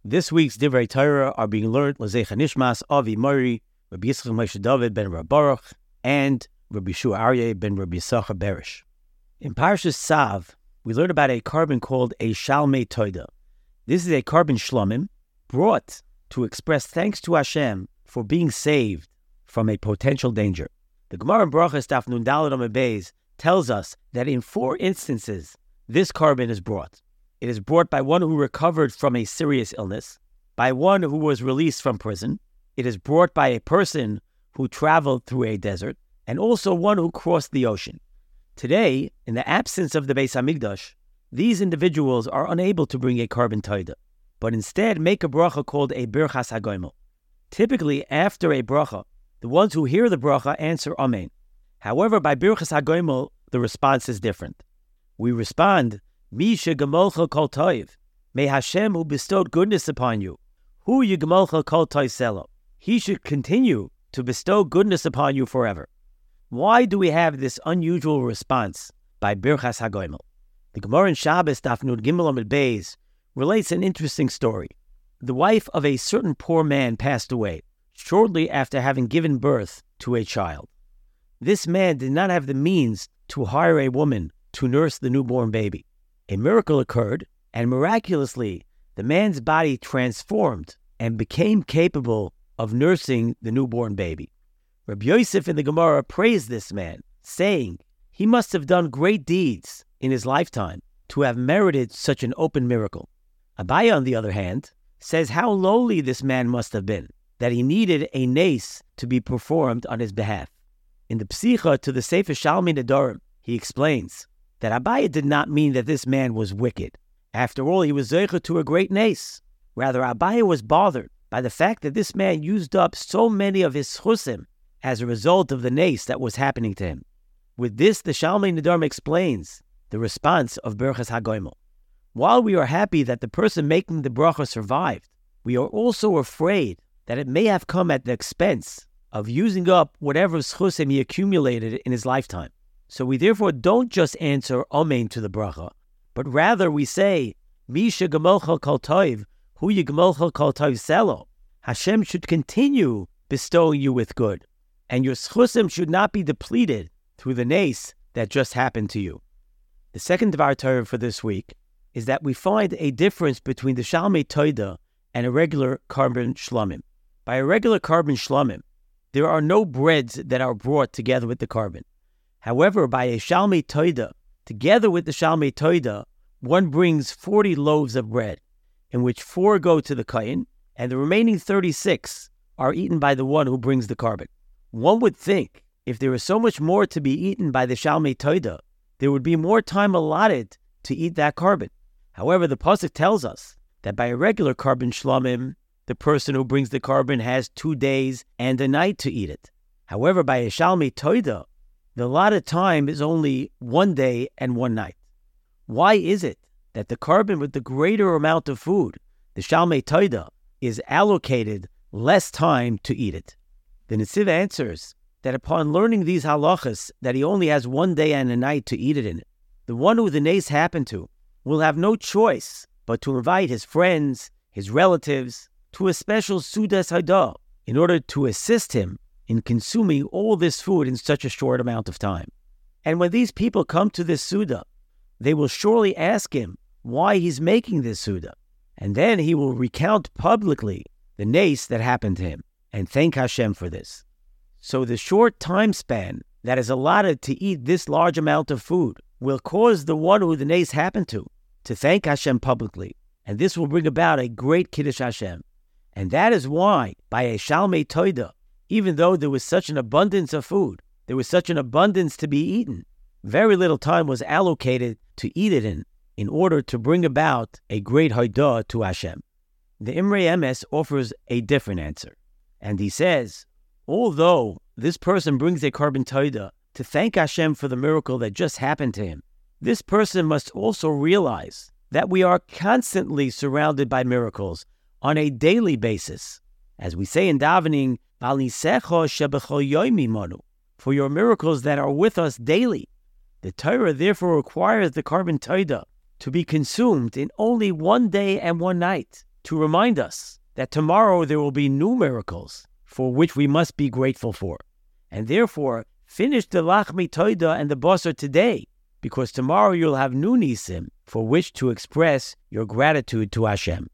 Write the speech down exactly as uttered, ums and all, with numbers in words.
This week's Divrei Torah are being learned L'Zecha Nishmas Avi Mori, Rabbi Yitzchak Moshe David ben Rabbi Baruch, and Rabbi Shua Aryeh ben Rabbi Yisachar Berish. In Parshas Tzav, we learn about a carbon called a Shalmei Toida. This is a carbon shlomim brought to express thanks to Hashem for being saved from a potential danger. The Gemara in Brachos Daf Nun Daled Amud Beis tells us that in four instances, this carbon is brought. It is brought by one who recovered from a serious illness, by one who was released from prison. It is brought by a person who traveled through a desert, and also one who crossed the ocean. Today, in the absence of the Beis Hamikdash, these individuals are unable to bring a carbon toida, but instead make a bracha called a birchas hagoymel. Typically, after a bracha, the ones who hear the bracha answer Amen. However, by birchas hagoymel, the response is different. We respond, Mi shegamolcha kol toiv, may Hashem who bestowed goodness upon you, hu yigamolcha kol toiv selo, he should continue to bestow goodness upon you forever. Why do we have this unusual response by birchas hagoymel? The Gemara in Shabbos Daf Nun Gimel Amud Beis relates an interesting story. The wife of a certain poor man passed away shortly after having given birth to a child. This man did not have the means to hire a woman to nurse the newborn baby. A miracle occurred, and miraculously, the man's body transformed and became capable of nursing the newborn baby. Rabbi Yosef in the Gemara praised this man, saying he must have done great deeds in his lifetime to have merited such an open miracle. Abaye, on the other hand, says how lowly this man must have been, that he needed a nace to be performed on his behalf. In the Psicha to the Sefer Shalmei Nedarim, he explains that Abaye did not mean that this man was wicked. After all, he was zeicha to a great nace. Rather, Abaye was bothered by the fact that this man used up so many of his chusim as a result of the nace that was happening to him. With this, the Shalmei Nedarim explains the response of birchas hagoymel. While we are happy that the person making the bracha survived, we are also afraid that it may have come at the expense of using up whatever chusim he accumulated in his lifetime. So we therefore don't just answer Amen to the bracha, but rather we say, Mi shegamolcha kol toiv, hu yigamolcha kol toiv selo. Hashem should continue bestowing you with good, and your schusim should not be depleted through the nace that just happened to you. The second Dvar Torah for this week is that we find a difference between the Shalmei Toida and a regular carbon shlomim. By a regular carbon shlomim, there are no breads that are brought together with the carbon. However, by a Shalmei Toida, together with the Shalmei Toida, one brings forty loaves of bread, in which four go to the kohen, and the remaining thirty-six are eaten by the one who brings the carbon. One would think, if there is so much more to be eaten by the Shalmei Toida, there would be more time allotted to eat that carbon. However, the pasuk tells us that by a regular carbon shlomim, the person who brings the carbon has two days and a night to eat it. However, by a Shalmei Toida, the allotted time is only one day and one night. Why is it that the carbon with the greater amount of food, the Shalmei Toida, is allocated less time to eat it? The Netziv answers that upon learning these halachas, that he only has one day and a night to eat it in it, the one who the nace happened to will have no choice but to invite his friends, his relatives, to a special Sudas Haidah in order to assist him in consuming all this food in such a short amount of time. And when these people come to this Suda, they will surely ask him why he's making this Suda. And then he will recount publicly the nace that happened to him and thank Hashem for this. So the short time span that is allotted to eat this large amount of food will cause the one who the nace happened to to thank Hashem publicly. And this will bring about a great Kiddush Hashem. And that is why, by a Shalmei Toida, even though there was such an abundance of food, there was such an abundance to be eaten, very little time was allocated to eat it in, in order to bring about a great Haidah to Hashem. The Imrei Emes offers a different answer. And he says, although this person brings a carbon toida to thank Hashem for the miracle that just happened to him, this person must also realize that we are constantly surrounded by miracles on a daily basis. As we say in davening, for your miracles that are with us daily. The Torah therefore requires the carbon toida to be consumed in only one day and one night. to remind us that tomorrow there will be new miracles for which we must be grateful for. And therefore, finish the Lachmi Toida and the Basar today, because tomorrow you'll have new Nisim for which to express your gratitude to Hashem.